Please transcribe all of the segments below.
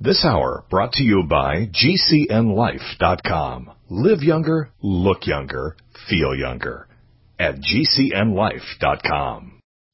This hour brought to you by GCNLife.com. Live younger, look younger, feel younger at GCNLife.com.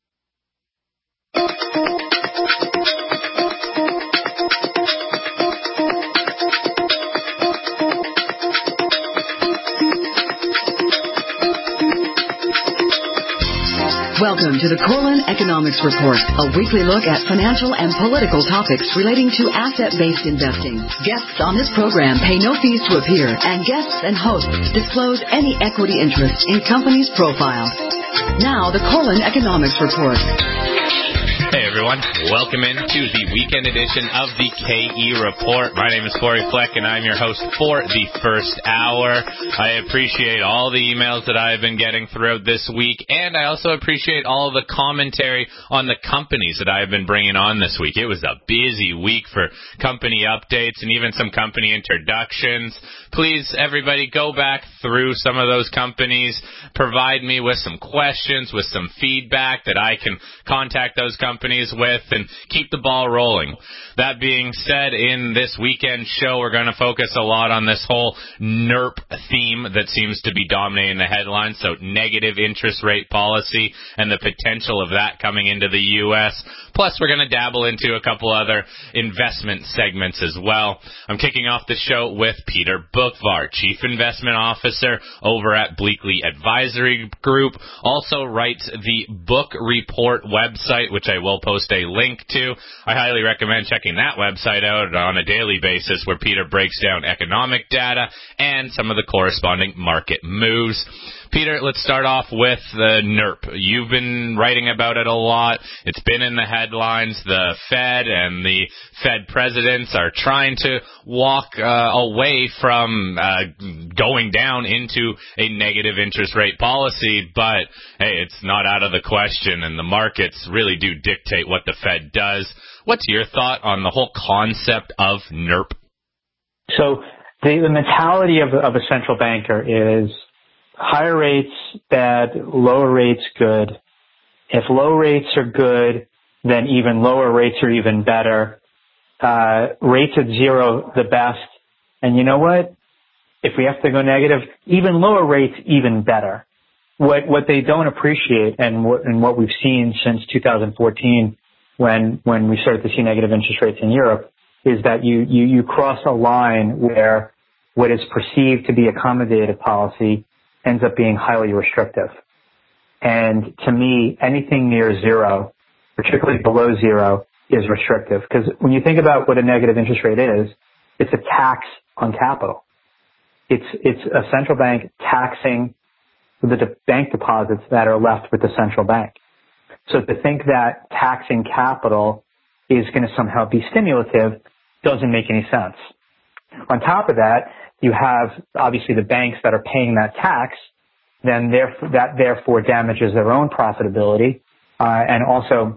Welcome to the Corlin Economics Report, a weekly look at financial and political topics relating to asset-based investing. Guests on this program pay no fees to appear, and guests and hosts disclose any equity interest in companies' profiles. Now, the Corlin Economics Report. Hey everyone, welcome into the weekend edition of the KE Report. My name is Corey Fleck and I'm your host for the first hour. I appreciate all the emails that I've been getting throughout this week, and I also appreciate all of the commentary on the companies that I've been bringing on this week. It was a busy week for company updates and even some company introductions. Please, everybody, go back through some of those companies, provide me with some questions, with some feedback that I can contact those companies with and keep the ball rolling. That being said, in this weekend show, we're going to focus a lot on this whole NIRP theme that seems to be dominating the headlines, so negative interest rate policy and the potential of that coming into the U.S. Plus, we're going to dabble into a couple other investment segments as well. I'm kicking off the show with Peter Boockvar, Chief Investment Officer over at Bleakley Advisory Group. Also writes the Book Report website, which I will post a link to. I highly recommend checking that website out on a daily basis, where Peter breaks down economic data and some of the corresponding market moves. Peter, let's start off with the NIRP. You've been writing about it a lot. It's been in the headlines. The Fed and the Fed presidents are trying to walk away from going down into a negative interest rate policy, but hey, it's not out of the question, and the markets really do dictate what the Fed does. What's your thought on the whole concept of NIRP? So the mentality of a central banker is higher rates bad, lower rates good. If low rates are good, then even lower rates are even better. Rates at zero, the best. And you know what? If we have to go negative, even lower rates, even better. What they don't appreciate, and what we've seen since 2014, when we started to see negative interest rates in Europe, is that you cross a line where what is perceived to be accommodative policy ends up being highly restrictive. And to me, anything near zero, particularly below zero, is restrictive. Because when you think about what a negative interest rate is, it's a tax on capital. It's a central bank taxing the bank deposits that are left with the central bank. So to think that taxing capital is going to somehow be stimulative doesn't make any sense. On top of that, you have obviously the banks that are paying that tax, then that therefore damages their own profitability, and also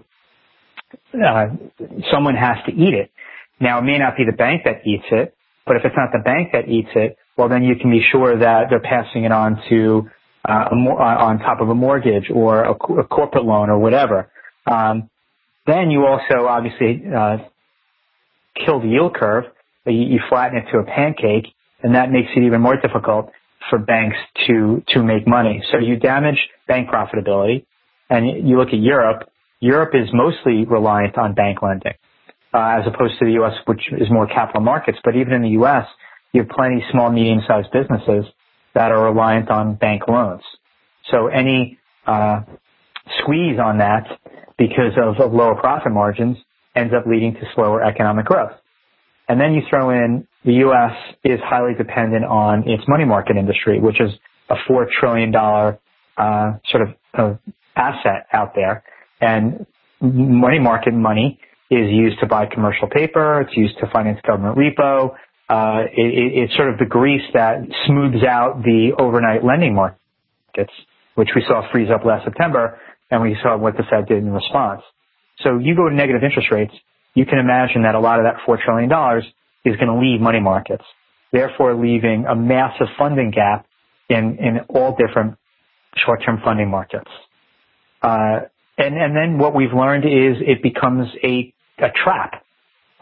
someone has to eat it. Now, it may not be the bank that eats it, but if it's not the bank that eats it, well, then you can be sure that they're passing it on to on top of a mortgage or a corporate loan or whatever. Then you also obviously kill the yield curve. You flatten it to a pancake, and that makes it even more difficult for banks to make money. So you damage bank profitability, and you look at Europe. Europe is mostly reliant on bank lending, as opposed to the U.S., which is more capital markets. But even in the U.S., you have plenty of small, medium-sized businesses that are reliant on bank loans. So any squeeze on that because of lower profit margins ends up leading to slower economic growth. And then you throw in the U.S. is highly dependent on its money market industry, which is a $4 trillion sort of asset out there. And money market money is used to buy commercial paper. It's used to finance government repo. It's sort of the grease that smooths out the overnight lending markets, which we saw freeze up last September, and we saw what the Fed did in response. So you go to negative interest rates, you can imagine that a lot of that $4 trillion is going to leave money markets, therefore leaving a massive funding gap in all different short-term funding markets. And then what we've learned is it becomes a trap.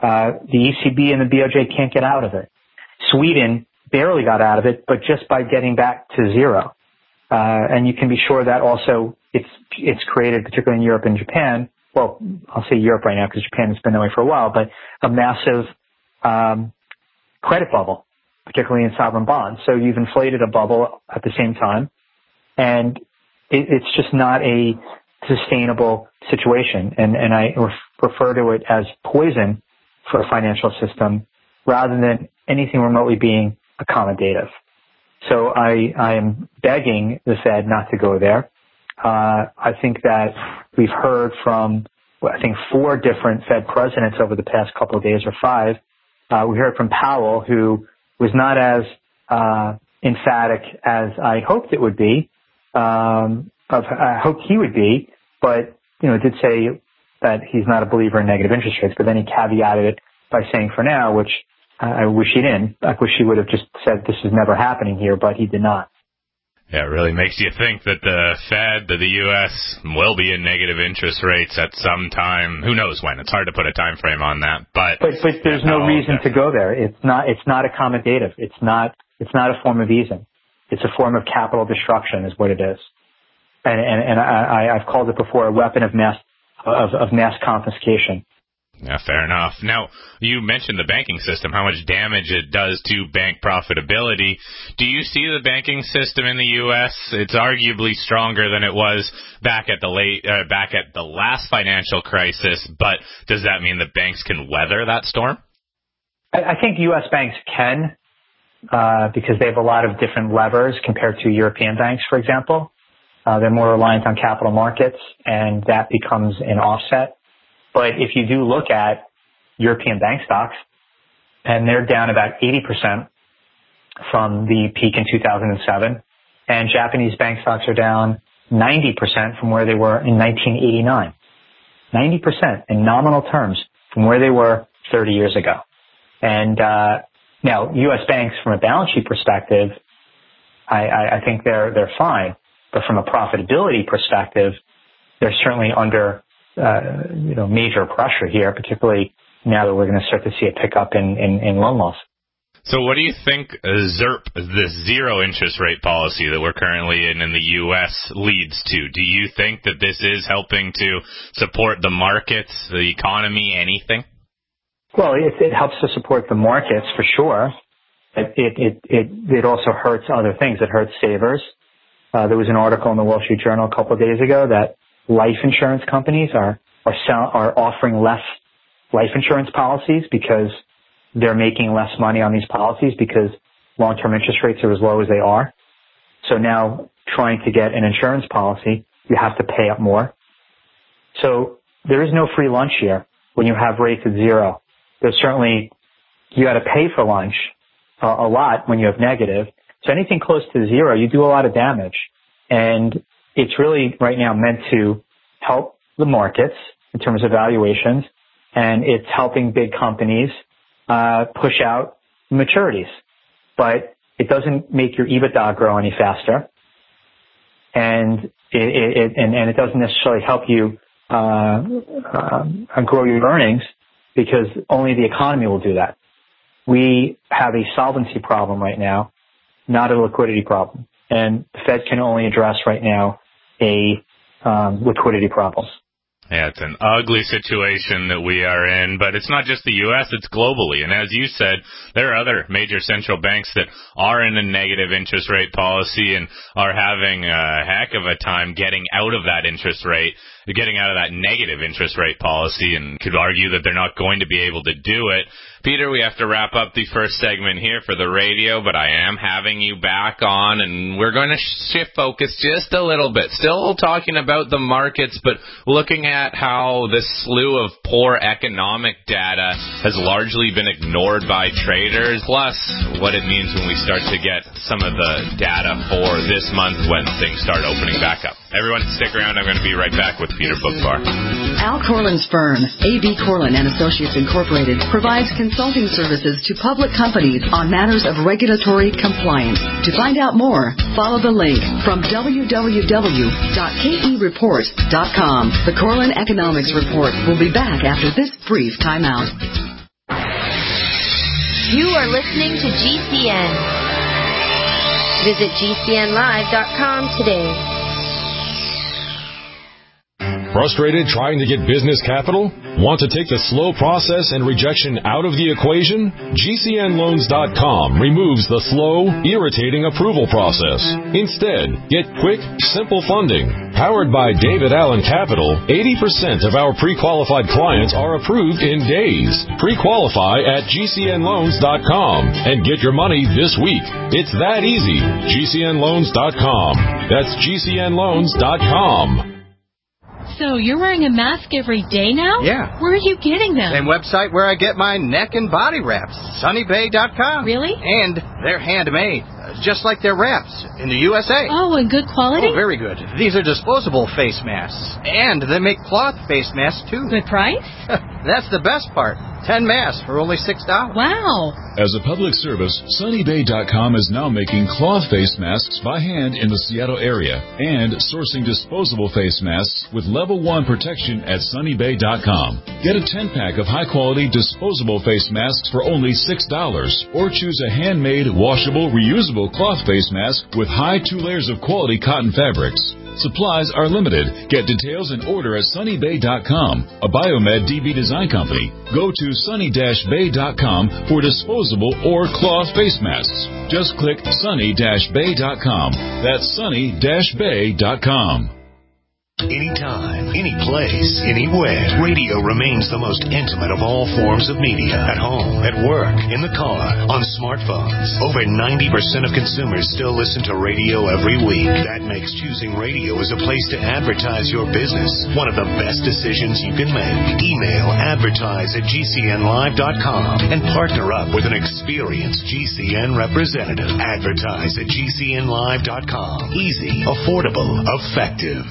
The ECB and the BOJ can't get out of it. Sweden barely got out of it, but just by getting back to zero. And you can be sure that also it's created, particularly in Europe and Japan. Well, I'll say Europe right now because Japan has been that way for a while, but a massive credit bubble, particularly in sovereign bonds. So you've inflated a bubble at the same time, and it's just not a sustainable situation. And I refer to it as poison for a financial system rather than anything remotely being accommodative. So I am begging the Fed not to go there. I think that we've heard from, 4 different Fed presidents over the past couple of days, or 5. We heard from Powell, who was not as emphatic as I hoped it would be. I hoped he would be, but did say that he's not a believer in negative interest rates. But then he caveated it by saying, "For now," which I wish he didn't. I wish he would have just said this is never happening here, but he did not. Yeah, it really makes you think that the Fed, that the U.S. will be in negative interest rates at some time. Who knows when? It's hard to put a time frame on that. But there's no reason to go there. It's not accommodative. It's not a form of easing. It's a form of capital destruction, is what it is. And I've called it before a weapon of mass confiscation. Yeah, fair enough. Now, you mentioned the banking system, how much damage it does to bank profitability. Do you see the banking system in the U.S.? It's arguably stronger than it was back at the last financial crisis, but does that mean that banks can weather that storm? I think U.S. banks can, because they have a lot of different levers compared to European banks, for example. They're more reliant on capital markets, and that becomes an offset. But if you do look at European bank stocks, and they're down about 80% from the peak in 2007, and Japanese bank stocks are down 90% from where they were in 1989. 90% in nominal terms from where they were 30 years ago. And now, U.S. banks, from a balance sheet perspective, I think they're fine. But from a profitability perspective, they're certainly under major pressure here, particularly now that we're going to start to see a pickup in loan loss. So what do you think ZIRP, this zero interest rate policy that we're currently in the U.S., leads to? Do you think that this is helping to support the markets, the economy, anything? Well, it helps to support the markets for sure. It also hurts other things. It hurts savers. There was an article in the Wall Street Journal a couple of days ago that life insurance companies are offering less life insurance policies because they're making less money on these policies because long-term interest rates are as low as they are. So now trying to get an insurance policy, you have to pay up more. So there is no free lunch here when you have rates at zero. There's certainly, you got to pay for lunch a lot when you have negative. So anything close to zero, you do a lot of damage. And it's really right now meant to help the markets in terms of valuations, and it's helping big companies push out maturities. But it doesn't make your EBITDA grow any faster, and it doesn't necessarily help you grow your earnings because only the economy will do that. We have a solvency problem right now, not a liquidity problem. And the Fed can only address right now a liquidity problem. Yeah, it's an ugly situation that we are in, but it's not just the U.S., it's globally. And as you said, there are other major central banks that are in a negative interest rate policy and are having a heck of a time getting out of that negative interest rate policy, and could argue that they're not going to be able to do it. Peter, we have to wrap up the first segment here for the radio, but I am having you back on, and we're going to shift focus just a little bit. Still talking about the markets, but looking at how this slew of poor economic data has largely been ignored by traders, plus what it means when we start to get some of the data for this month when things start opening back up. Everyone, stick around. I'm going to be right back with Peter Bookbar. Al Corlin's firm, A.B. Corlin and Associates Incorporated, provides consulting services to public companies on matters of regulatory compliance. To find out more, follow the link from www.kereport.com. The Corlin Economics Report will be back after this brief timeout. You are listening to GCN. Visit GCNlive.com today. Frustrated trying to get business capital? Want to take the slow process and rejection out of the equation? GCNloans.com removes the slow, irritating approval process. Instead, get quick, simple funding. Powered by David Allen Capital, 80% of our pre-qualified clients are approved in days. Pre-qualify at GCNloans.com and get your money this week. It's that easy. GCNloans.com. That's GCNloans.com. So you're wearing a mask every day now? Yeah. Where are you getting them? Same website where I get my neck and body wraps, sunnybay.com. Really? And they're handmade, just like their wraps in the USA. Oh, and good quality? Oh, very good. These are disposable face masks. And they make cloth face masks, too. Good price? That's the best part. 10 masks for only $6. Wow. As a public service, sunnybay.com is now making cloth face masks by hand in the Seattle area and sourcing disposable face masks with level 1 protection at sunnybay.com. Get a 10-pack of high-quality disposable face masks for only $6 or choose a handmade, washable, reusable cloth face mask with high 2 layers of quality cotton fabrics. Supplies are limited. Get details and order at sunnybay.com, a Biomed DB design company. Go to sunny-bay.com for disposable or cloth face masks. Just click sunny-bay.com. That's sunny-bay.com. Anytime, any place, anywhere. Radio remains the most intimate of all forms of media. At home, at work, in the car, on smartphones. Over 90% of consumers still listen to radio every week. That makes choosing radio as a place to advertise your business one of the best decisions you can make. Email advertise@gcnlive.com and partner up with an experienced GCN representative. Advertise at gcnlive.com. Easy, affordable, effective.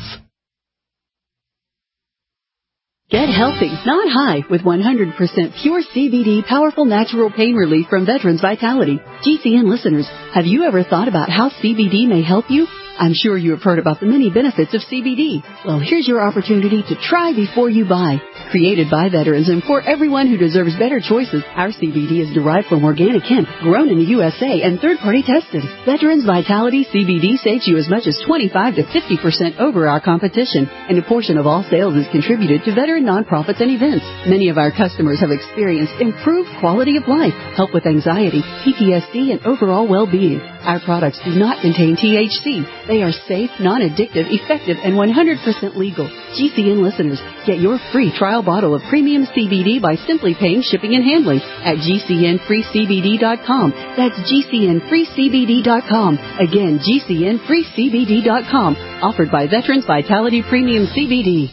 Get healthy, not high, with 100% pure CBD powerful natural pain relief from Veterans Vitality. GCN listeners, have you ever thought about how CBD may help you? I'm sure you have heard about the many benefits of CBD. Well, here's your opportunity to try before you buy. Created by veterans and for everyone who deserves better choices, our CBD is derived from organic hemp, grown in the USA, and third-party tested. Veterans Vitality CBD saves you as much as 25 to 50% over our competition, and a portion of all sales is contributed to veteran nonprofits and events. Many of our customers have experienced improved quality of life, help with anxiety, PTSD, and overall well-being. Our products do not contain THC. They are safe, non-addictive, effective, and 100% legal. GCN listeners, get your free trial bottle of premium CBD by simply paying shipping and handling at GCNFreeCBD.com. That's GCNFreeCBD.com. Again, GCNFreeCBD.com. Offered by Veterans Vitality Premium CBD.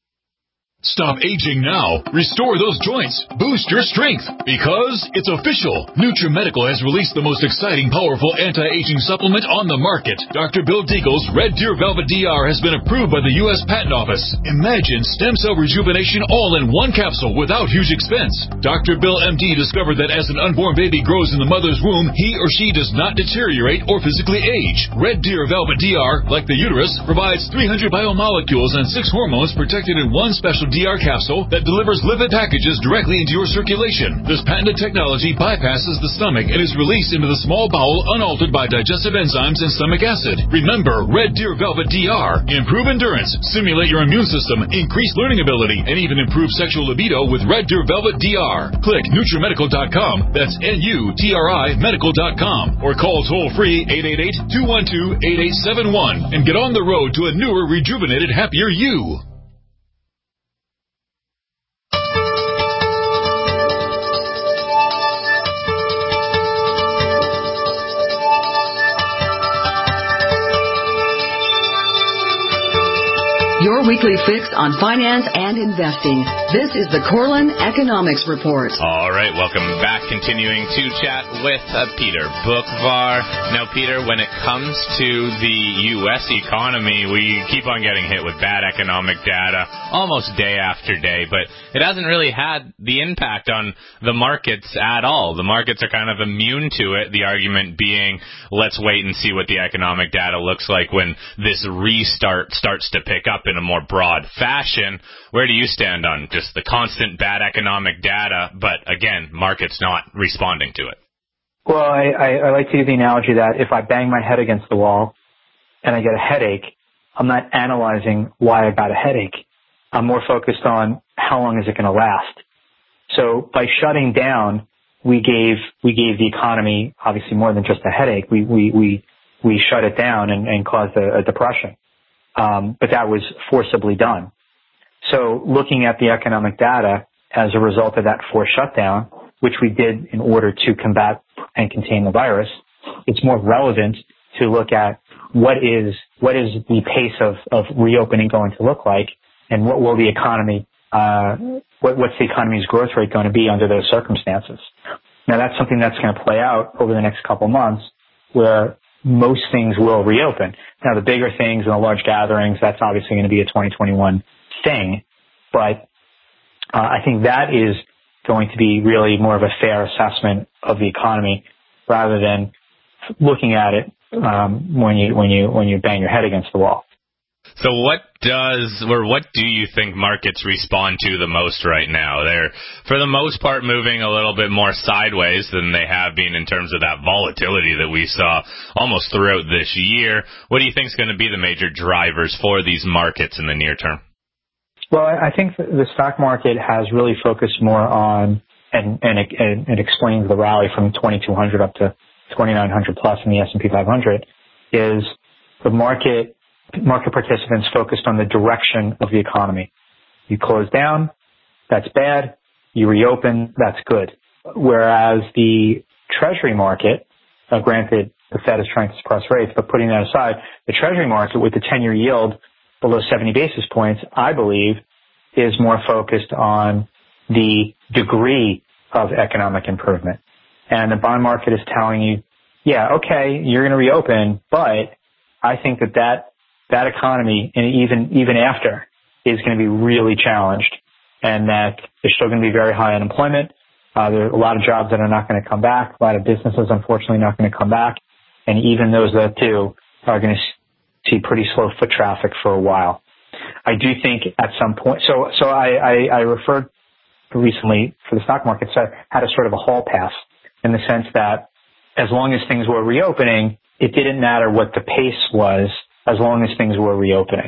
Stop aging now. Restore those joints. Boost your strength. Because it's official. NutriMedical has released the most exciting, powerful anti-aging supplement on the market. Dr. Bill Deagle's Red Deer Velvet DR has been approved by the U.S. Patent Office. Imagine stem cell rejuvenation all in one capsule without huge expense. Dr. Bill MD discovered that as an unborn baby grows in the mother's womb, he or she does not deteriorate or physically age. Red Deer Velvet DR, like the uterus, provides 300 biomolecules and 6 hormones protected in one special DR capsule that delivers lipid packages directly into your circulation. This patented technology bypasses the stomach and is released into the small bowel unaltered by digestive enzymes and stomach acid. Remember, Red Deer Velvet DR. Improve endurance, stimulate your immune system, increase learning ability, and even improve sexual libido with Red Deer Velvet DR. Click NutriMedical.com, that's NUTRI Medical.com, or call toll-free 888-212-8871 and get on the road to a newer, rejuvenated, happier you. Your weekly fix on finance and investing. This is the Corlin Economics Report. All right, welcome back. Continuing to chat with Peter Boockvar. Now, Peter, when it comes to the U.S. economy, we keep on getting hit with bad economic data almost day after day, but it hasn't really had the impact on the markets at all. The markets are kind of immune to it, the argument being, let's wait and see what the economic data looks like when this restart starts to pick up in a more broad fashion. Where do you stand on just the constant bad economic data, but again, markets not responding to it? Well, I like to use the analogy that if I bang my head against the wall and I get a headache, I'm not analyzing why I got a headache. I'm more focused on how long is it going to last. So by shutting down, we gave the economy obviously more than just a headache. We shut it down and caused a depression. But that was forcibly done. So looking at the economic data as a result of that forced shutdown, which we did in order to combat and contain the virus, it's more relevant to look at what is the pace of reopening going to look like, and what will the economy, what's the economy's growth rate going to be under those circumstances. Now that's something that's going to play out over the next couple months, where most things will reopen. Now the bigger things and the large gatherings, that's obviously going to be a 2021 thing, but I think that is going to be really more of a fair assessment of the economy rather than looking at it when you bang your head against the wall. So what do you think markets respond to the most right now? They're, for the most part, moving a little bit more sideways than they have been in terms of that volatility that we saw almost throughout this year. What do you think is going to be the major drivers for these markets in the near term? Well, I think the stock market has really focused more on, and it explains the rally from 2,200 up to 2,900 plus in the S&P 500, is the market participants focused on the direction of the economy. You close down, that's bad. You reopen, that's good. Whereas the Treasury market, granted the Fed is trying to suppress rates, but putting that aside, the Treasury market with the 10-year yield below 70 basis points, I believe, is more focused on the degree of economic improvement. And the bond market is telling you, yeah, okay, you're going to reopen, but I think that economy, and even after, is going to be really challenged, and that there's still going to be very high unemployment. There are a lot of jobs that are not going to come back. A lot of businesses, unfortunately, not going to come back. And even those that do are going to see pretty slow foot traffic for a while. I do think at some point, so I referred recently for the stock market, so I had a sort of a hall pass in the sense that as long as things were reopening, it didn't matter what the pace was as long as things were reopening.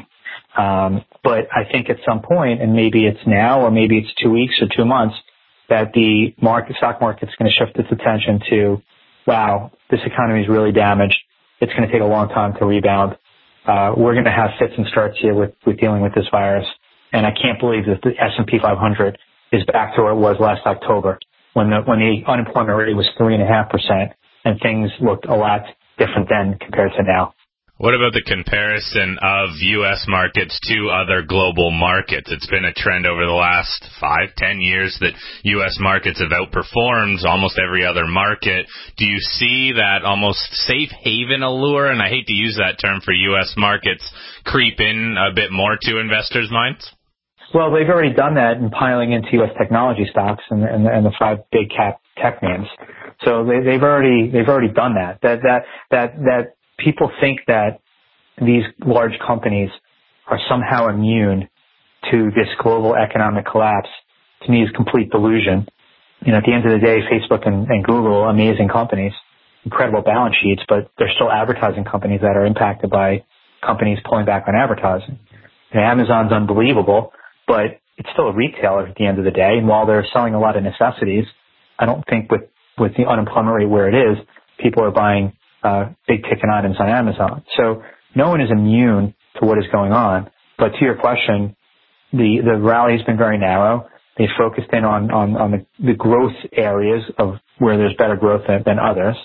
But I think at some point, and maybe it's now or maybe it's 2 weeks or 2 months, that the stock market's going to shift its attention to, wow, this economy is really damaged. It's going to take a long time to rebound. We're going to have fits and starts here with dealing with this virus. And I can't believe that the S&P 500 is back to where it was last October when the unemployment rate was 3.5% and things looked a lot different then compared to now. What about the comparison of U.S. markets to other global markets? It's been a trend over the last 5-10 years that U.S. markets have outperformed almost every other market. Do you see that almost safe haven allure, and I hate to use that term for U.S. markets, creep in a bit more to investors' minds? Well, they've already done that in piling into U.S. technology stocks and the 5 big cap tech names. So they've already done that. That people think that these large companies are somehow immune to this global economic collapse, to me, is complete delusion. You know, at the end of the day, Facebook and Google, amazing companies, incredible balance sheets, but they're still advertising companies that are impacted by companies pulling back on advertising. And Amazon's unbelievable, but it's still a retailer at the end of the day. And while they're selling a lot of necessities, I don't think with the unemployment rate where it is, people are buying big ticket items on Amazon. So no one is immune to what is going on. But to your question, the rally has been very narrow. They focused in on the growth areas of where there's better growth than others.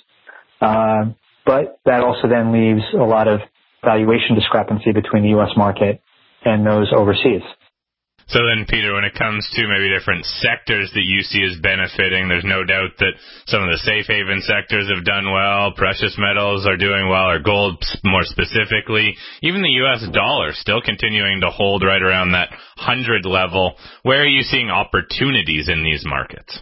But that also then leaves a lot of valuation discrepancy between the U.S. market and those overseas. So then, Peter, when it comes to maybe different sectors that you see as benefiting, there's no doubt that some of the safe haven sectors have done well, precious metals are doing well, or gold more specifically. Even the U.S. dollar still continuing to hold right around that 100 level. Where are you seeing opportunities in these markets?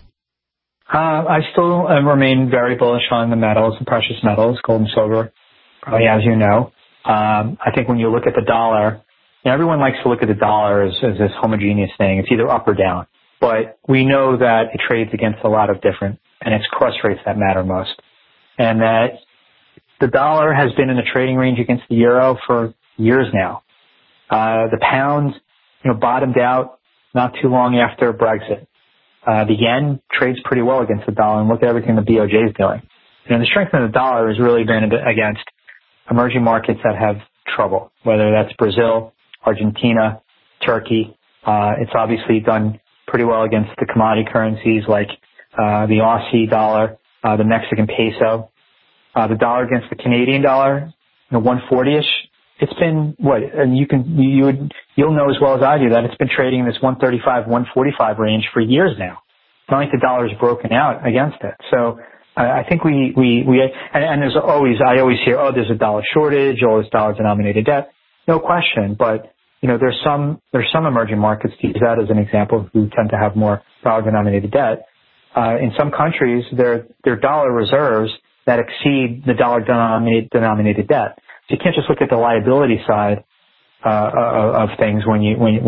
I still remain very bullish on the metals, the precious metals, gold and silver, probably as you know. I think when you look at the dollar, everyone likes to look at the dollar as this homogeneous thing. It's either up or down. But we know that it trades against a lot of different, and it's cross rates that matter most. and that the dollar has been in a trading range against the euro for years now. The pound, bottomed out not too long after Brexit. The yen trades pretty well against the dollar, and look at everything the BOJ is doing. The strength of the dollar has really been against emerging markets that have trouble, whether that's Brazil, Argentina, Turkey. It's obviously done pretty well against the commodity currencies like the Aussie dollar, the Mexican peso, the dollar against the Canadian dollar, 140-ish. It's been and you'll know as well as I do that it's been trading in this 135, 145 range for years now. It's not like the dollar's broken out against it. So I think and there's I always hear, there's a dollar shortage, there's dollar denominated debt. No question, but there's some emerging markets, to use that as an example, who tend to have more dollar denominated debt. In some countries, their dollar reserves that exceed the dollar denominated debt. So you can't just look at the liability side of things when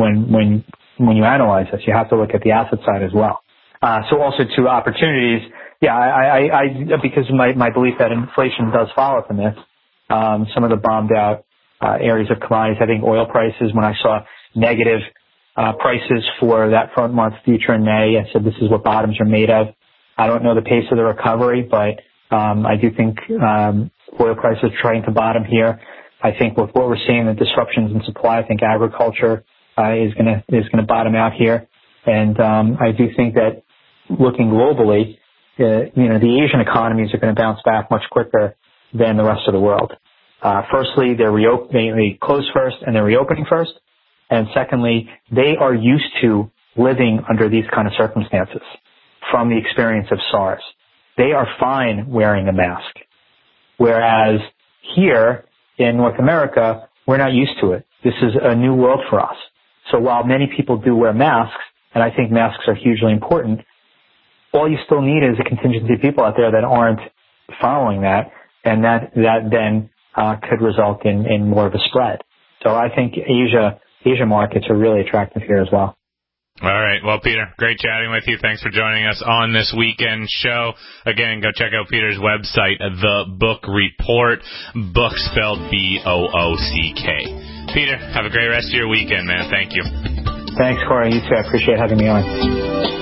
you analyze this. You have to look at the asset side as well. So also to opportunities, I because of my belief that inflation does follow from this, some of the bombed out areas of commodities. I think oil prices, when I saw negative prices for that front month future in May, I said this is what bottoms are made of. I don't know the pace of the recovery, but I do think oil prices are trying to bottom here. I think with what we're seeing, the disruptions in supply, I think agriculture is going to bottom out here. And I do think that looking globally, the Asian economies are going to bounce back much quicker than the rest of the world. Firstly, they close first and they're reopening first. And secondly, they are used to living under these kind of circumstances from the experience of SARS. They are fine wearing a mask. Whereas here in North America, we're not used to it. This is a new world for us. So while many people do wear masks, and I think masks are hugely important, all you still need is a contingency of people out there that aren't following that, and that then could result in more of a spread. So I think Asia markets are really attractive here as well. All right. Well, Peter, great chatting with you. Thanks for joining us on this weekend show. Again, go check out Peter's website, The Book Report, book spelled BOOCK. Peter, have a great rest of your weekend, man. Thank you. Thanks, Corey. You too. I appreciate having me on.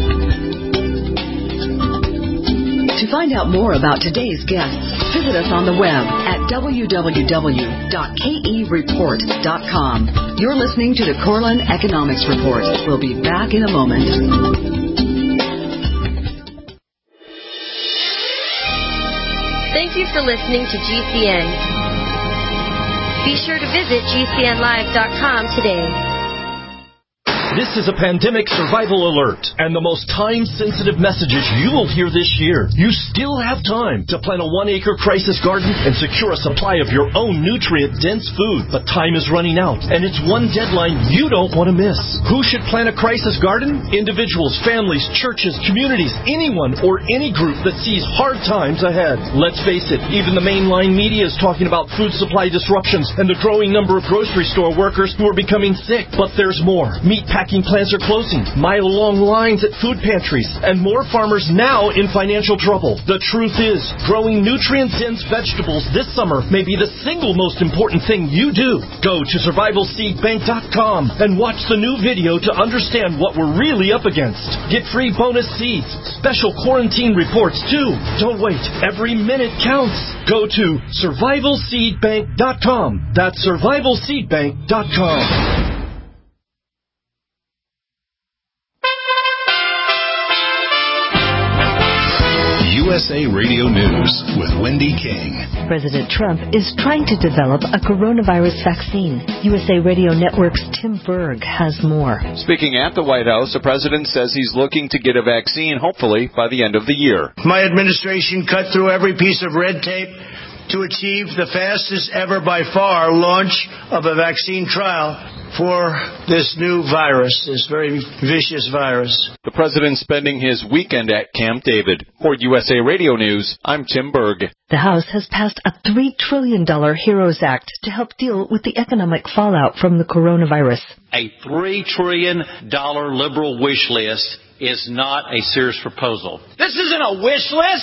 To find out more about today's guests, visit us on the web at www.kereport.com. You're listening to the Corlin Economics Report. We'll be back in a moment. Thank you for listening to GCN. Be sure to visit GCNlive.com today. This is a pandemic survival alert and the most time-sensitive messages you will hear this year. You still have time to plant a 1-acre crisis garden and secure a supply of your own nutrient-dense food. But time is running out, and it's one deadline you don't want to miss. Who should plant a crisis garden? Individuals, families, churches, communities, anyone or any group that sees hard times ahead. Let's face it, even the mainline media is talking about food supply disruptions and the growing number of grocery store workers who are becoming sick. But there's more. Meatpacking plants are closing, mile-long lines at food pantries, and more farmers now in financial trouble. The truth is, growing nutrient-dense vegetables this summer may be the single most important thing you do. Go to survivalseedbank.com and watch the new video to understand what we're really up against. Get free bonus seeds, special quarantine reports too. Don't wait. Every minute counts. Go to survivalseedbank.com. That's survivalseedbank.com. USA Radio News with Wendy King. President Trump is trying to develop a coronavirus vaccine. USA Radio Network's Tim Berg has more. Speaking at the White House, the president says he's looking to get a vaccine, hopefully, by the end of the year. My administration cut through every piece of red tape to achieve the fastest ever by far launch of a vaccine trial for this new virus, this very vicious virus. The president spending his weekend at Camp David. For USA Radio News, I'm Tim Berg. The House has passed a $3 trillion HEROES Act to help deal with the economic fallout from the coronavirus. A $3 trillion liberal wish list is not a serious proposal. This isn't a wish list.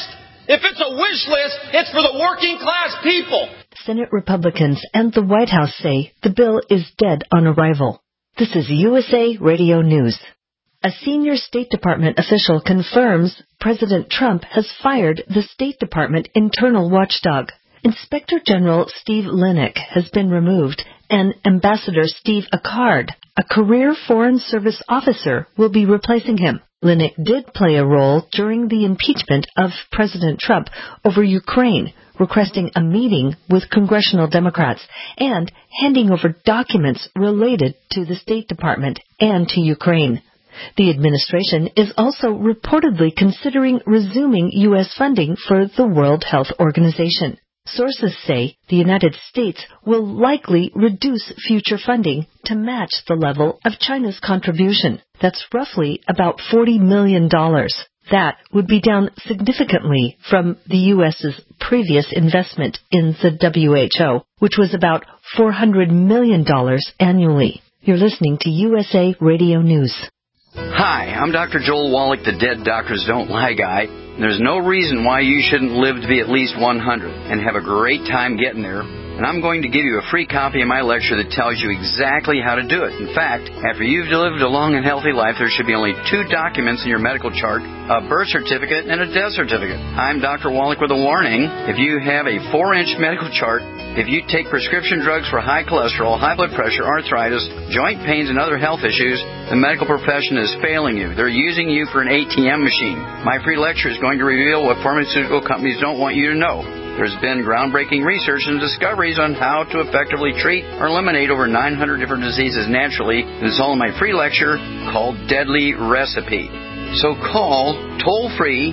If it's a wish list, it's for the working class people. Senate Republicans and the White House say the bill is dead on arrival. This is USA Radio News. A senior State Department official confirms President Trump has fired the State Department internal watchdog. Inspector General Steve Linick has been removed, and Ambassador Steve Accard, a career Foreign Service officer, will be replacing him. Linick did play a role during the impeachment of President Trump over Ukraine, requesting a meeting with congressional Democrats and handing over documents related to the State Department and to Ukraine. The administration is also reportedly considering resuming U.S. funding for the World Health Organization. Sources say the United States will likely reduce future funding to match the level of China's contribution. That's roughly about $40 million. That would be down significantly from the U.S.'s previous investment in the WHO, which was about $400 million annually. You're listening to USA Radio News. Hi, I'm Dr. Joel Wallach, the Dead Doctors Don't Lie guy. There's no reason why you shouldn't live to be at least 100 and have a great time getting there. And I'm going to give you a free copy of my lecture that tells you exactly how to do it. In fact, after you've lived a long and healthy life, there should be only 2 documents in your medical chart, a birth certificate and a death certificate. I'm Dr. Wallach with a warning. If you have a 4-inch medical chart, if you take prescription drugs for high cholesterol, high blood pressure, arthritis, joint pains, and other health issues, the medical profession is failing you. They're using you for an ATM machine. My free lecture is going to reveal what pharmaceutical companies don't want you to know. There's been groundbreaking research and discoveries on how to effectively treat or eliminate over 900 different diseases naturally. It's all in my free lecture called Deadly Recipe. So call toll-free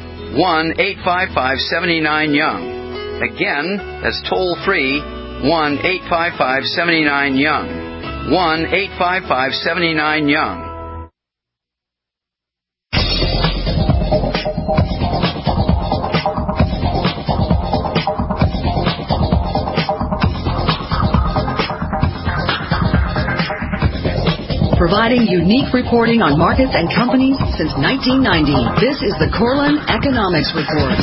1-855-79-YOUNG. Again, that's toll-free 1-855-79-YOUNG. 1-855-79-YOUNG. Providing unique reporting on markets and companies since 1990. This is the Corlin Economics Report.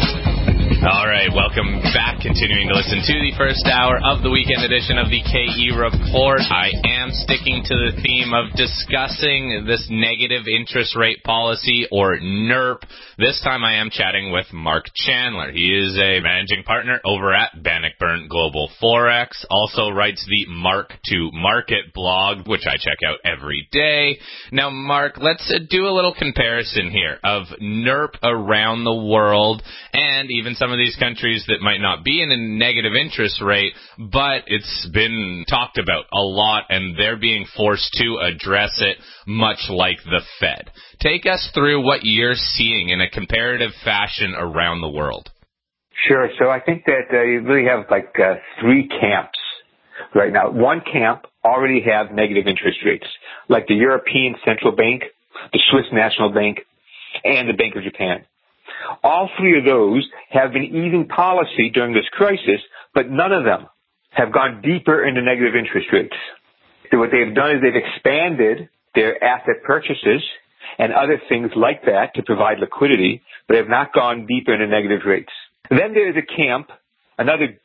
All right, welcome back. Continuing to listen to the first hour of the weekend edition of the KE Report. I am sticking to the theme of discussing this negative interest rate policy, or NIRP. This time I am chatting with Mark Chandler. He is a managing partner over at Bannockburn Global Forex. Also writes the Mark to Market blog, which I check out every day. Now, Mark, let's do a little comparison here of NIRP around the world and even some of these countries that might not be in a negative interest rate, but it's been talked about a lot, and they're being forced to address it, much like the Fed. Take us through what you're seeing in a comparative fashion around the world. Sure. So I think that you really have like 3 camps right now. One camp already have negative interest rates, like the European Central Bank, the Swiss National Bank, and the Bank of Japan. All 3 of those have been easing policy during this crisis, but none of them have gone deeper into negative interest rates. So what they've done is they've expanded their asset purchases and other things like that to provide liquidity, but have not gone deeper into negative rates. Then there's a camp, another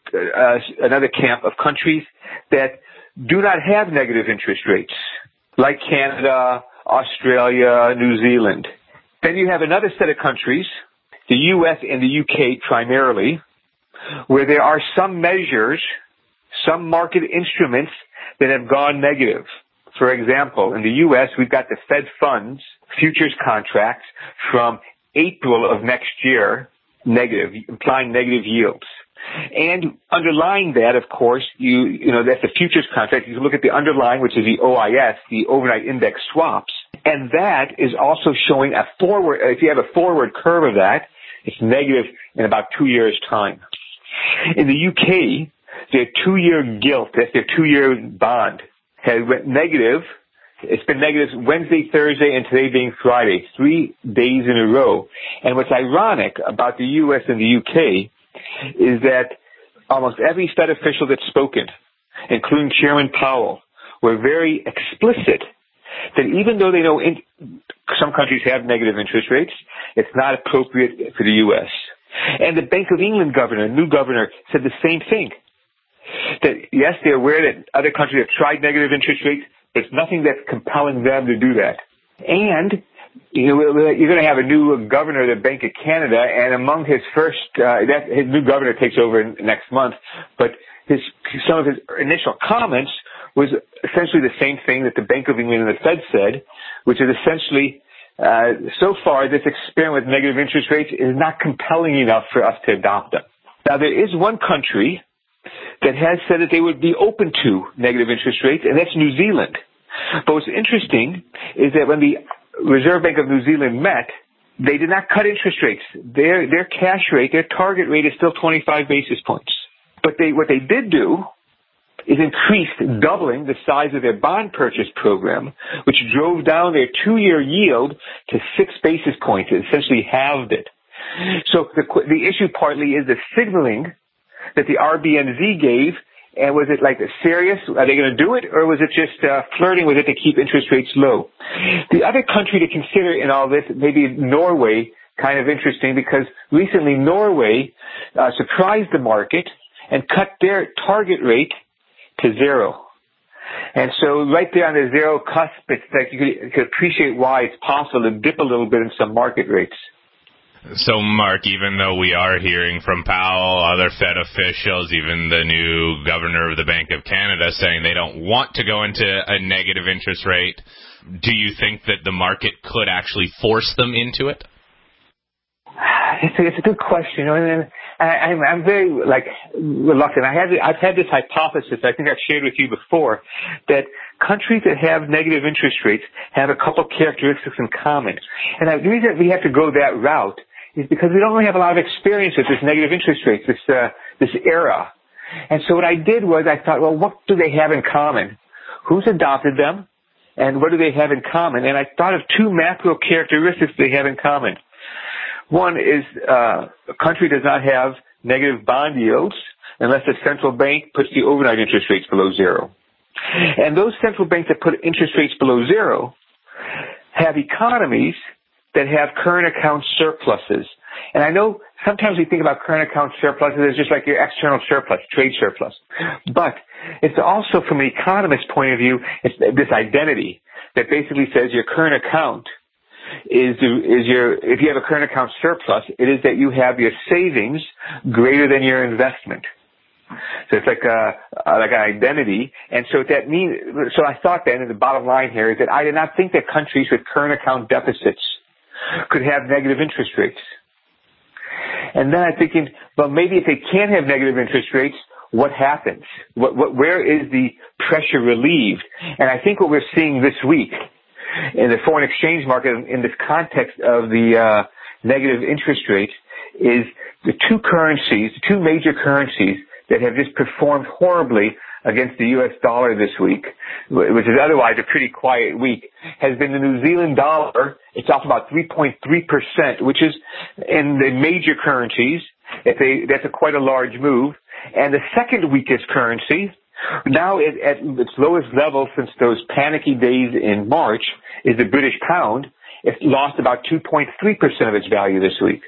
camp of countries that do not have negative interest rates, like Canada, Australia, New Zealand. Then you have another set of countries, the U.S. and the UK primarily, where there are some measures, some market instruments that have gone negative. For example, in the U.S., we've got the Fed funds futures contracts from April of next year, negative, implying negative yields. And underlying that, of course, you know, that's the futures contract. You can look at the underlying, which is the OIS, the overnight index swaps. And that is also showing a forward, if you have a forward curve of that, it's negative in about 2 years' time. In the UK, their 2-year gilt, that's their 2-year bond, has went negative. It's been negative Wednesday, Thursday, and today being Friday, 3 days in a row. And what's ironic about the U.S. and the UK is that almost every Fed official that's spoken, including Chairman Powell, were very explicit that even though they know some countries have negative interest rates, it's not appropriate for the U.S. And the Bank of England governor, new governor, said the same thing. That, yes, they're aware that other countries have tried negative interest rates, but it's nothing that's compelling them to do that. And you're going to have a new governor of the Bank of Canada, and among his his new governor takes over next month, but some of his initial comments was essentially the same thing that the Bank of England and the Fed said, which is essentially, so far, this experiment with negative interest rates is not compelling enough for us to adopt them. Now, there is one country that has said that they would be open to negative interest rates, and that's New Zealand. But what's interesting is that when the Reserve Bank of New Zealand met, they did not cut interest rates. Their cash rate, their target rate is still 25 basis points. But what they did do is increased, doubling the size of their bond purchase program, which drove down their 2-year yield to 6 basis points. It essentially halved it. So the issue partly is the signaling that the RBNZ gave, and was it like serious? Are they going to do it, or was it just flirting with it to keep interest rates low? The other country to consider in all this, maybe Norway, kind of interesting, because recently Norway surprised the market and cut their target rate to 0. And so right there on the 0 cusp, it's like you could appreciate why it's possible to dip a little bit in some market rates. So, Mark, even though we are hearing from Powell, other Fed officials, even the new governor of the Bank of Canada saying they don't want to go into a negative interest rate, do you think that the market could actually force them into it? It's a good question. And I'm very reluctant. I've had this hypothesis I think I've shared with you before, that countries that have negative interest rates have a couple characteristics in common. And the reason we have to go that route is because we don't really have a lot of experience with this negative interest rates, this era. And so what I did was I thought, well, what do they have in common? Who's adopted them? And what do they have in common? And I thought of 2 macro characteristics they have in common. One is a country does not have negative bond yields unless the central bank puts the overnight interest rates below 0. And those central banks that put interest rates below 0 have economies that have current account surpluses. And I know sometimes we think about current account surpluses as just like your external surplus, trade surplus. But it's also, from an economist's point of view, it's this identity that basically says your current account if you have a current account surplus, it is that you have your savings greater than your investment. So it's like an identity. And so that means, so I thought then, and the bottom line here is that I did not think that countries with current account deficits could have negative interest rates. And then I'm thinking, well, maybe if they can't have negative interest rates, what happens? Where is the pressure relieved? And I think what we're seeing this week in the foreign exchange market in this context of the negative interest rates is the 2 major currencies that have just performed horribly against the U.S. dollar this week, which is otherwise a pretty quiet week, has been the New Zealand dollar. It's off about 3.3%, which is in the major currencies. That's quite a large move. And the second weakest currency, now at its lowest level since those panicky days in March, is the British pound. It's lost about 2.3% of its value this week.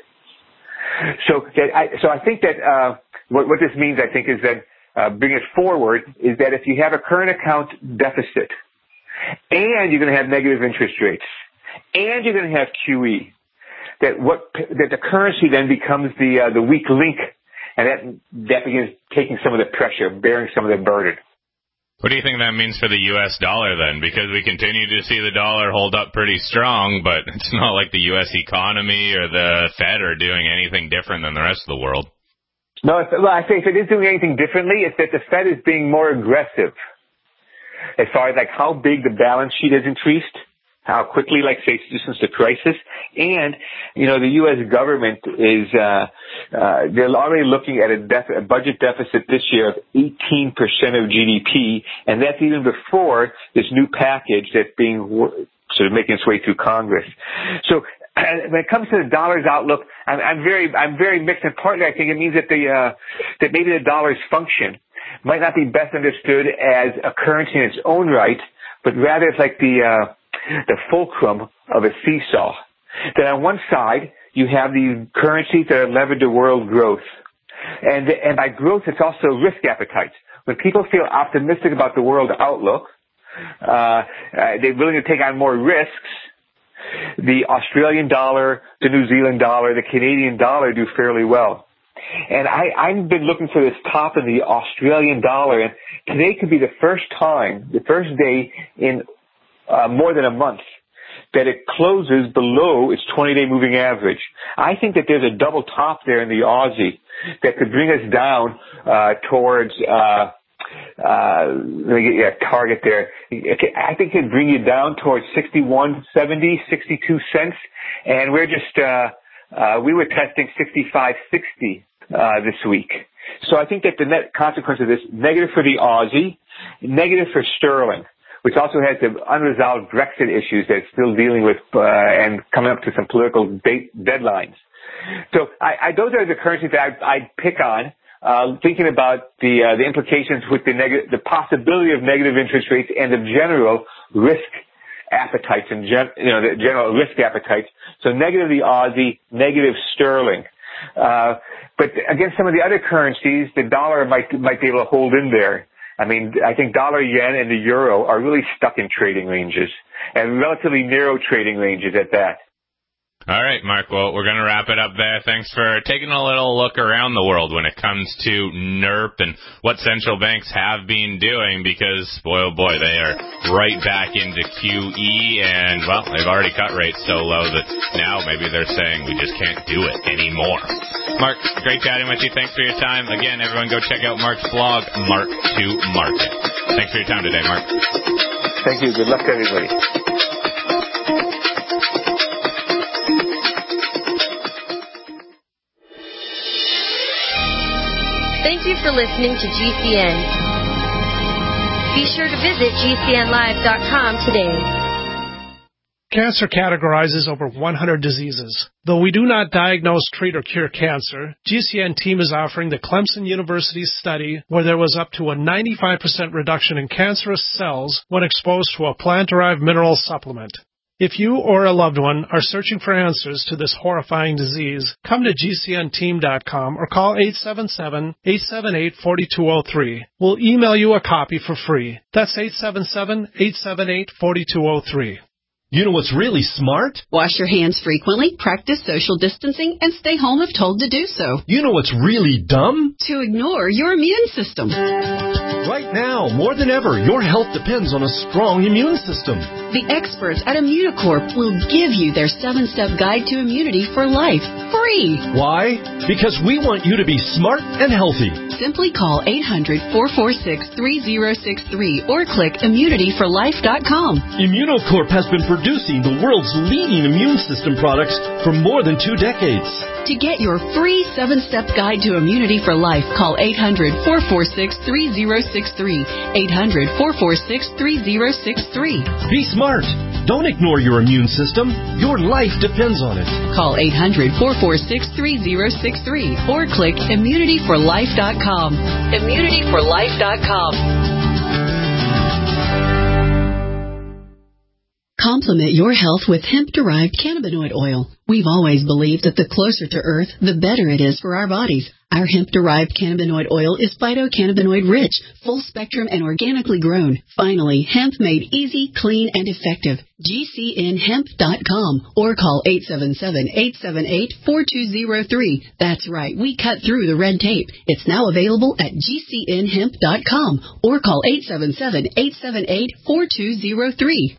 So I think that what this means, I think, is that bring it forward is that if you have a current account deficit and you're going to have negative interest rates and you're going to have QE, that the currency then becomes the weak link, and that begins taking some of the pressure, bearing some of the burden. What do you think that means for the U.S. dollar then? Because we continue to see the dollar hold up pretty strong, but it's not like the U.S. economy or the Fed are doing anything different than the rest of the world. No, I think if it is doing anything differently, it's that the Fed is being more aggressive as far as like how big the balance sheet has increased, how quickly, like, say, since the crisis. And, the U.S. government is, they're already looking at a budget deficit this year of 18% of GDP, and that's even before this new package that's being sort of making its way through Congress. So when it comes to the dollar's outlook, I'm very mixed, and partly I think it means that that maybe the dollar's function might not be best understood as a currency in its own right, but rather it's like the fulcrum of a seesaw. That on one side, you have these currencies that are levered to world growth. And by growth, it's also risk appetite. When people feel optimistic about the world outlook, they're willing to take on more risks. The Australian dollar, the New Zealand dollar, the Canadian dollar do fairly well. And I've been looking for this top in the Australian dollar, and today could be the first day in more than a month that it closes below its 20-day moving average. I think that there's a double top there in the Aussie that could bring us down towards, let me get you a target there. I think it could bring you down towards 61.70, 62 cents, and we're just, we were testing 65.60 this week. So I think that the net consequence of this, negative for the Aussie, negative for sterling, which also has the unresolved Brexit issues that it's still dealing with and coming up to some political deadlines. So those are the currencies that I'd pick on, thinking about the implications with the possibility of negative interest rates and the general risk appetites and the general risk appetites. So negative the Aussie, negative sterling. But against some of the other currencies, the dollar might be able to hold in there. I mean, I think dollar yen and the euro are really stuck in trading ranges, and relatively narrow trading ranges at that. All right, Mark. Well, we're going to wrap it up there. Thanks for taking a little look around the world when it comes to NERP and what central banks have been doing, because, boy, oh boy, they are right back into QE, and, well, they've already cut rates so low that now maybe they're saying we just can't do it anymore. Mark, great chatting with you. Thanks for your time. Again, everyone go check out Mark's blog, Mark to Market. Thanks for your time today, Mark. Thank you. Good luck to everybody. Thank you for listening to GCN. Be sure to visit GCNlive.com today. Cancer categorizes over 100 diseases. Though we do not diagnose, treat, or cure cancer, GCN team is offering the Clemson University study where there was up to a 95% reduction in cancerous cells when exposed to a plant-derived mineral supplement. If you or a loved one are searching for answers to this horrifying disease, come to GCNteam.com or call 877-878-4203. We'll email you a copy for free. That's 877-878-4203. You know what's really smart? Wash your hands frequently, practice social distancing, and stay home if told to do so. You know what's really dumb? To ignore your immune system. Right now, more than ever, your health depends on a strong immune system. The experts at Immunocorp will give you their 7-step guide to immunity for life, free. Why? Because we want you to be smart and healthy. Simply call 800-446-3063 or click immunityforlife.com. Immunocorp has been producing the world's leading immune system products for more than 2 decades. To get your free 7-step guide to immunity for life, call 800-446-3063. 800-446-3063. Be smart. Don't ignore your immune system. Your life depends on it. Call 800-446-3063 or click immunityforlife.com. Immunityforlife.com. Complement your health with hemp-derived cannabinoid oil. We've always believed that the closer to Earth, the better it is for our bodies. Our hemp-derived cannabinoid oil is phytocannabinoid rich, full spectrum, and organically grown. Finally, hemp made easy, clean, and effective. GCNhemp.com or call 877-878-4203. That's right, we cut through the red tape. It's now available at GCNhemp.com or call 877-878-4203.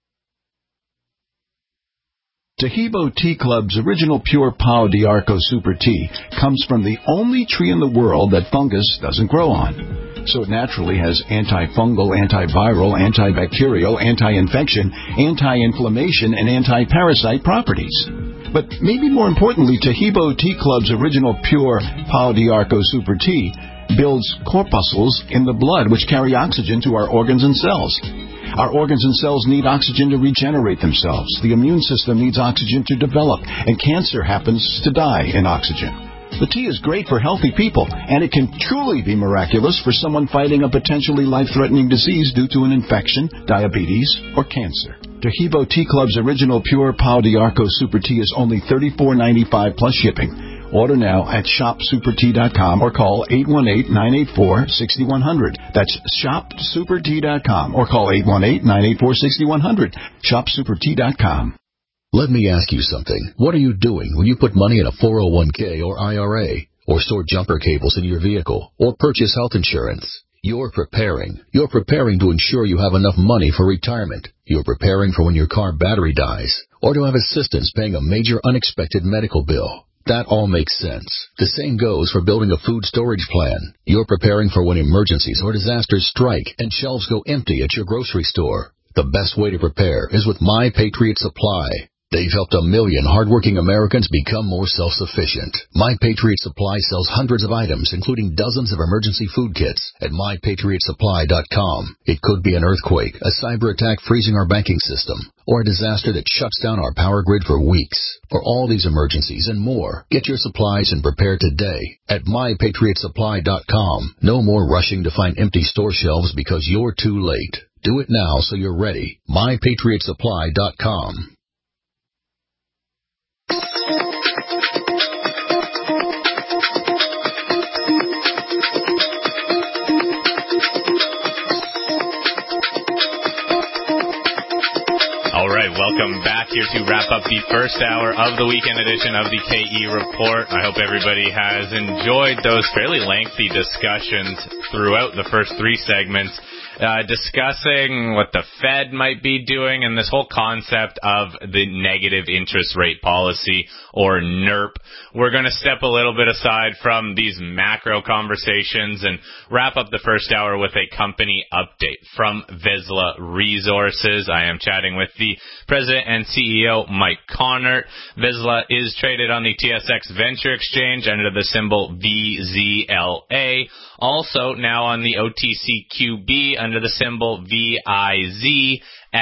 Taheebo Tea Club's original pure Pau d'Arco Super Tea comes from the only tree in the world that fungus doesn't grow on. So it naturally has antifungal, antiviral, antibacterial, anti-infection, anti-inflammation, and anti-parasite properties. But maybe more importantly, Taheebo Tea Club's original pure Pau d'Arco Super Tea builds corpuscles in the blood which carry oxygen to our organs and cells. Our organs and cells need oxygen to regenerate themselves. The immune system needs oxygen to develop, and cancer happens to die in oxygen. The tea is great for healthy people, and it can truly be miraculous for someone fighting a potentially life-threatening disease due to an infection, diabetes, or cancer. Tahibo Tea Club's original pure Pau d'Arco Super Tea is only $34.95 plus shipping. Order now at shopsupertea.com or call 818-984-6100. That's shopsupertea.com or call 818-984-6100. Shopsupertea.com. Let me ask you something. What are you doing when you put money in a 401k or IRA, or store jumper cables in your vehicle, or purchase health insurance? You're preparing. You're preparing to ensure you have enough money for retirement. You're preparing for when your car battery dies, or to have assistance paying a major unexpected medical bill. That all makes sense. The same goes for building a food storage plan. You're preparing for when emergencies or disasters strike and shelves go empty at your grocery store. The best way to prepare is with My Patriot Supply. They've helped 1 million hardworking Americans become more self-sufficient. My Patriot Supply sells hundreds of items, including dozens of emergency food kits at MyPatriotSupply.com. It could be an earthquake, a cyber attack freezing our banking system, or a disaster that shuts down our power grid for weeks. For all these emergencies and more, get your supplies and prepare today at MyPatriotSupply.com. No more rushing to find empty store shelves because you're too late. Do it now so you're ready. MyPatriotSupply.com. All right, welcome back here to wrap up the first hour of the weekend edition of the KE Report. I hope everybody has enjoyed those fairly lengthy discussions throughout the first three segments, discussing what the Fed might be doing and this whole concept of the negative interest rate policy, or NIRP. We're going to step a little bit aside from these macro conversations and wrap up the first hour with a company update from Vizsla Resources. I am chatting with the President and CEO, Mike Connert. Vizsla is traded on the TSX Venture Exchange under the symbol VZLA. Also now on the OTCQB under the symbol VIZSF.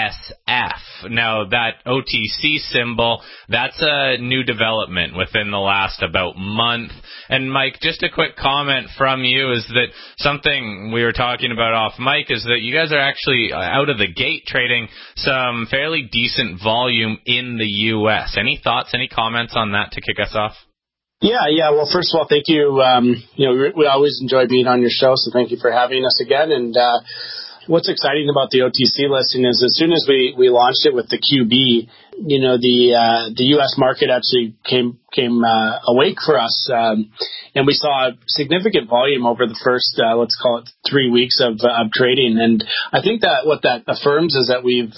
Now, that OTC symbol, that's a new development within the last about month. And Mike, just a quick comment from you is that something we were talking about off mic is that you guys are actually out of the gate trading some fairly decent volume in the U.S. Any thoughts, any comments on that to kick us off? Yeah. Well, first of all, thank you. We always enjoy being on your show, so thank you for having us again. And what's exciting about the OTC listing is as soon as we launched it with the QB, the U.S. market actually came awake for us, and we saw significant volume over the first, let's call it 3 weeks of trading. And I think that what that affirms is that we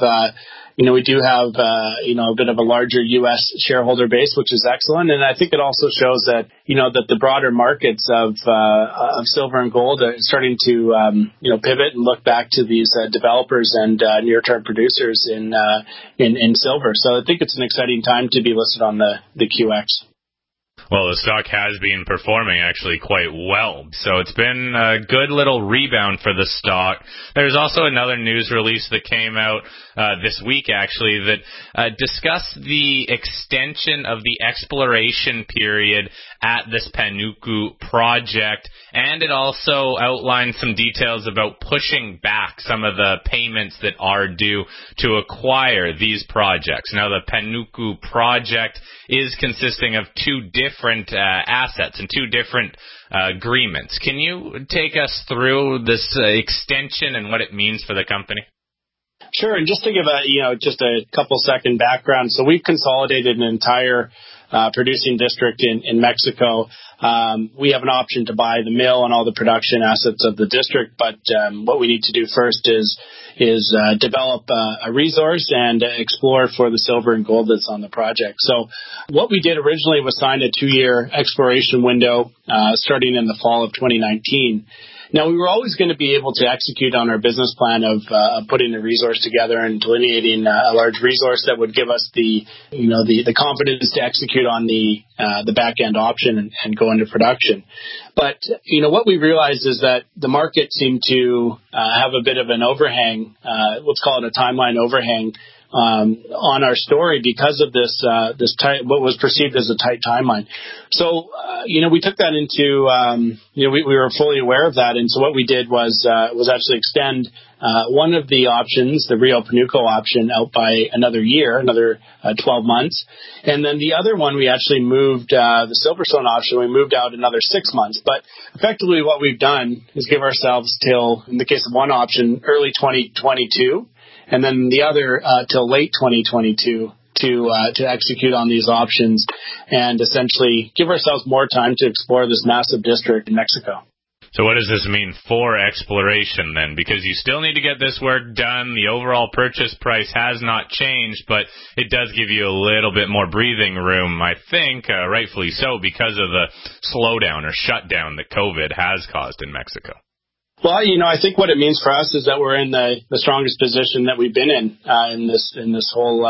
do have, a bit of a larger U.S. shareholder base, which is excellent. And I think it also shows that, that the broader markets of silver and gold are starting to, pivot and look back to these developers and near-term producers in silver. So I think it's an exciting time to be listed on the QX. Well, the stock has been performing actually quite well, so it's been a good little rebound for the stock. There's also another news release that came out this week, actually, that discussed the extension of the exploration period at this Panuku project, and it also outlined some details about pushing back some of the payments that are due to acquire these projects. Now, the Panuku project is consisting of two different assets and two different agreements. Can you take us through this extension and what it means for the company? Sure, and just to give just a couple second background, so we've consolidated an entire producing district in Mexico. We have an option to buy the mill and all the production assets of the district, but what we need to do first is develop a resource and explore for the silver and gold that's on the project. So what we did originally was sign a 2-year exploration window starting in the fall of 2019. Now, we were always going to be able to execute on our business plan of putting a resource together and delineating a large resource that would give us the confidence to execute on the back end option and go into production. But what we realized is that the market seemed to have a bit of an overhang, let's call it a timeline overhang, on our story because of this tight, what was perceived as a tight timeline. So we took that into we were fully aware of that, and so what we did was actually extend one of the options, the Rio Panuco option, out by another year, another 12 months. And then the other one, we actually moved, the Silverstone option, we moved out another 6 months. But effectively what we've done is give ourselves till, in the case of one option, early 2022, and then the other till late 2022 to execute on these options and essentially give ourselves more time to explore this massive district in Mexico. So what does this mean for exploration then? Because you still need to get this work done. The overall purchase price has not changed, but it does give you a little bit more breathing room, I think, rightfully so, because of the slowdown or shutdown that COVID has caused in Mexico. Well, I think what it means for us is that we're in the strongest position that we've been in this whole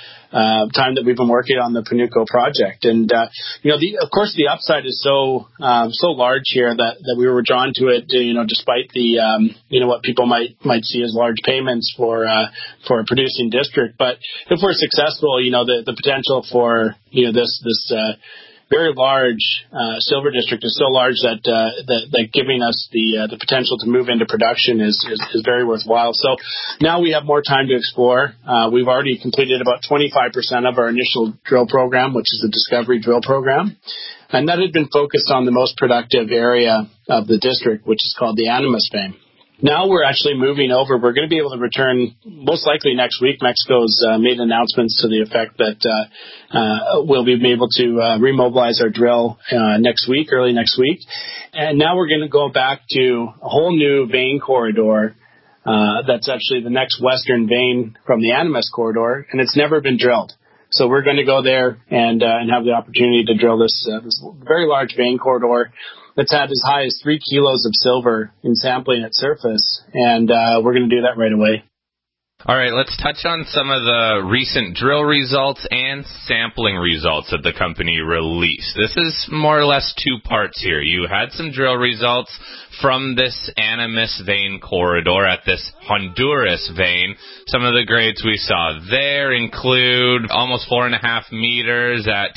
time that we've been working on the Panuco project. And, of course, the upside is so large here that we were drawn to it, despite the, what people might see as large payments for a producing district. But if we're successful, the potential for, this very large silver district is so large that giving us the potential to move into production is very worthwhile. So now we have more time to explore. We've already completed about 25% of our initial drill program, which is the discovery drill program. And that had been focused on the most productive area of the district, which is called the Animas vein. Now we're actually moving over. We're going to be able to return most likely next week. Mexico's made announcements to the effect that we'll be able to remobilize our drill early next week. And now we're going to go back to a whole new vein corridor that's actually the next western vein from the Animas corridor, and it's never been drilled. So we're going to go there and have the opportunity to drill this very large vein corridor that's had as high as 3 kilos of silver in sampling at surface, and we're going to do that right away. All right, let's touch on some of the recent drill results and sampling results that the company released. This is more or less two parts here. You had some drill results from this Animas vein corridor at this Honduras vein. Some of the grades we saw there include almost 4.5 meters at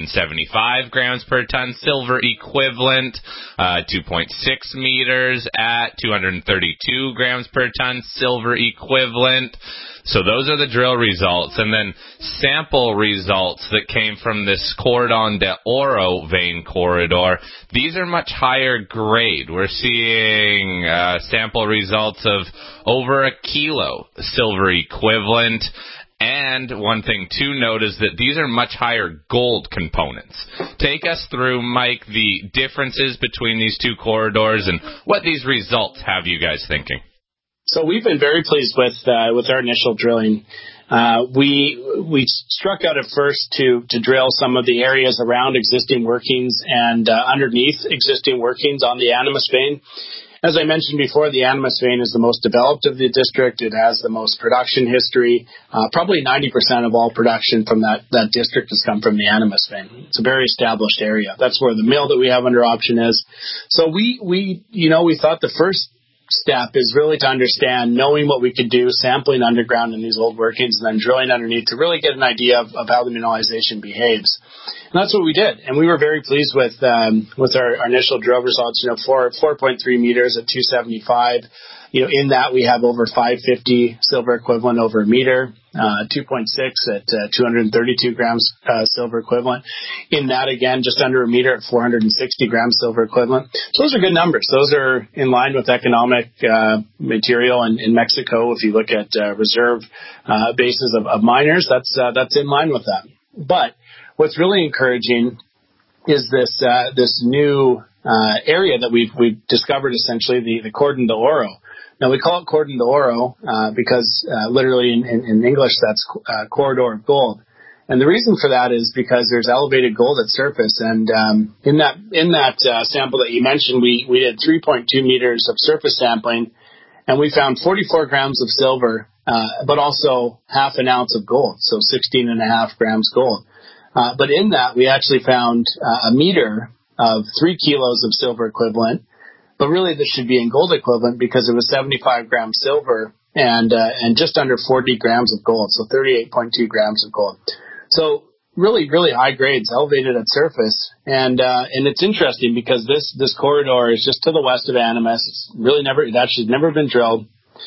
275 grams per ton silver equivalent, 2.6 meters at 232 grams per ton silver equivalent. So those are the drill results. And then sample results that came from this Cordon de Oro vein corridor. These are much higher grade. We're seeing sample results of over 1 kilo silver equivalent. And one thing to note is that these are much higher gold components. Take us through, Mike, the differences between these two corridors and what these results have you guys thinking. So we've been very pleased with our initial drilling. We struck out at first to drill some of the areas around existing workings and underneath existing workings on the Animas vein. As I mentioned before, the Animas vein is the most developed of the district. It has the most production history. Probably 90% of all production from that district has come from the Animas vein. It's a very established area. That's where the mill that we have under option is. So we thought the first step is really to understand, knowing what we could do, sampling underground in these old workings, and then drilling underneath to really get an idea of how the mineralization behaves. And that's what we did. And we were very pleased with our initial drill results. 4.3 meters at 275. In that we have over 550 silver equivalent over a meter, 2.6 at 232 grams silver equivalent. In that, again, just under a meter at 460 grams silver equivalent. So those are good numbers. Those are in line with economic material in Mexico. If you look at reserve bases of miners, that's in line with that. But what's really encouraging is this new area that we've discovered, essentially the Cordon de Oro. Now, we call it Cordon de Oro because literally in English that's corridor of gold. And the reason for that is because there's elevated gold at surface. And in that sample that you mentioned, we did 3.2 meters of surface sampling, and we found 44 grams of silver, but also half an ounce of gold, so 16.5 grams gold. But in that, we actually found a meter of 3 kilos of silver equivalent. But really, this should be in gold equivalent because it was 75 grams silver and just under 40 grams of gold, so 38.2 grams of gold. So really, really high grades, elevated at surface. And it's interesting because this corridor is just to the west of Animas. It's really never been drilled.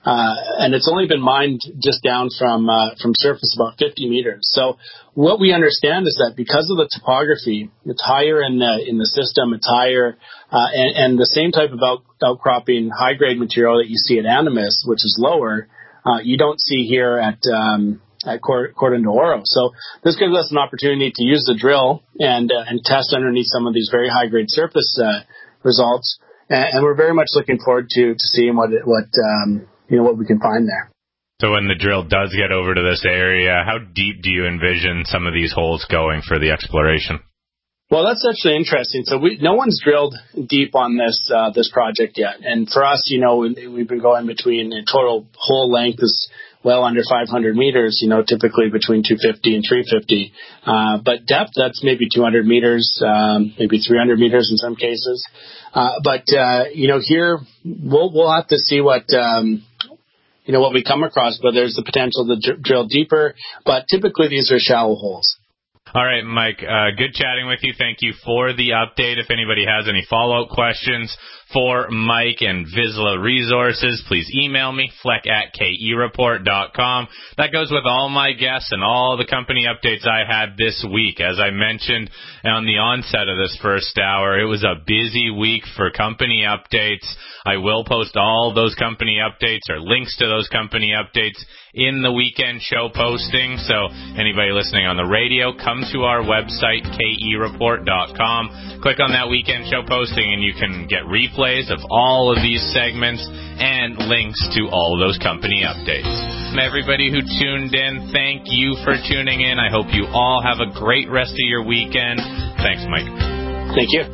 and it's only been mined just down from surface about 50 meters. So what we understand is that because of the topography, it's higher in the system, it's higher, and the same type of outcropping high grade material that you see at Animus, which is lower, you don't see here at Cordon de Oro. So this gives us an opportunity to use the drill and test underneath some of these very high grade surface results, and we're very much looking forward to seeing what we can find there. So when the drill does get over to this area, how deep do you envision some of these holes going for the exploration? Well, that's actually interesting. So no one's drilled deep on this project yet, and for us, we've been going between total hole length is well under 500 meters, typically between 250 and 350. But depth, that's maybe 200 meters, maybe 300 meters in some cases. But here we'll have to see what we come across, but there's the potential to drill deeper. But typically these are shallow holes. All right, Mike, good chatting with you. Thank you for the update. If anybody has any follow-up questions for Mike and Vizsla Resources, please email me, fleck@kereport.com. That goes with all my guests and all the company updates I had this week. As I mentioned on the onset of this first hour, it was a busy week for company updates. I will post all those company updates or links to those company updates in the weekend show posting. So anybody listening on the radio, come to our website, kereport.com. Click on that weekend show posting and you can get replays of all of these segments and links to all of those company updates. And everybody who tuned in, thank you for tuning in. I hope you all have a great rest of your weekend. Thanks, Mike. Thank you.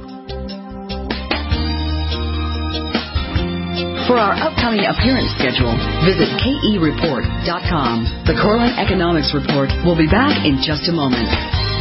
For our upcoming appearance schedule, visit kereport.com. The Corlin Economics Report will be back in just a moment.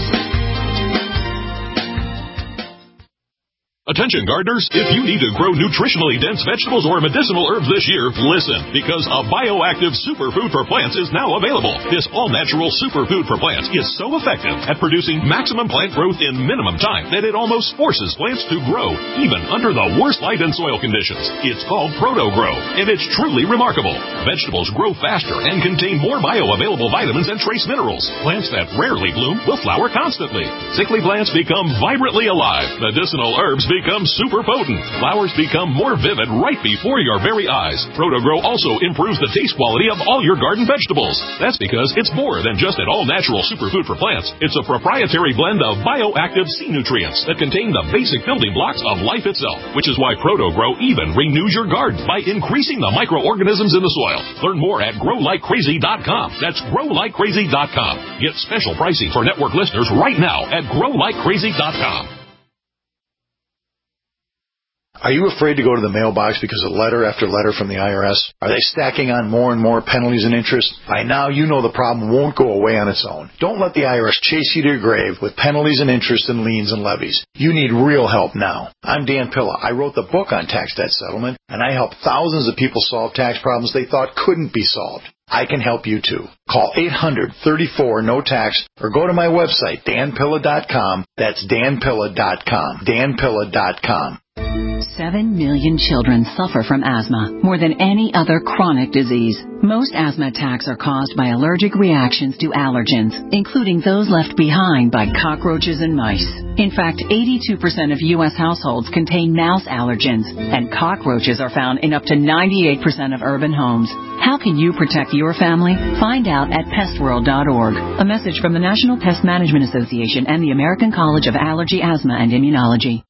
Attention gardeners, if you need to grow nutritionally dense vegetables or medicinal herbs this year, listen, because a bioactive superfood for plants is now available. This all-natural superfood for plants is so effective at producing maximum plant growth in minimum time that it almost forces plants to grow, even under the worst light and soil conditions. It's called ProtoGrow, and it's truly remarkable. Vegetables grow faster and contain more bioavailable vitamins and trace minerals. Plants that rarely bloom will flower constantly. Sickly plants become vibrantly alive. Medicinal herbs become super potent. Flowers become more vivid right before your very eyes. ProtoGrow also improves the taste quality of all your garden vegetables. That's because it's more than just an all-natural superfood for plants. It's a proprietary blend of bioactive sea nutrients that contain the basic building blocks of life itself, which is why ProtoGrow even renews your garden by increasing the microorganisms in the soil. Learn more at growlikecrazy.com. That's growlikecrazy.com. Get special pricing for network listeners right now at growlikecrazy.com. Are you afraid to go to the mailbox because of letter after letter from the IRS? Are they stacking on more and more penalties and interest? By now, you know the problem won't go away on its own. Don't let the IRS chase you to your grave with penalties and interest and liens and levies. You need real help now. I'm Dan Pilla. I wrote the book on tax debt settlement, and I help thousands of people solve tax problems they thought couldn't be solved. I can help you too. Call 800-34-NO-TAX or go to my website, danpilla.com. That's danpilla.com. danpilla.com. 7 million children suffer from asthma, more than any other chronic disease. Most asthma attacks are caused by allergic reactions to allergens, including those left behind by cockroaches and mice. In fact, 82% of U.S. households contain mouse allergens, and cockroaches are found in up to 98% of urban homes. How can you protect your family? Find out at pestworld.org. A message from the National Pest Management Association and the American College of Allergy, Asthma, and Immunology.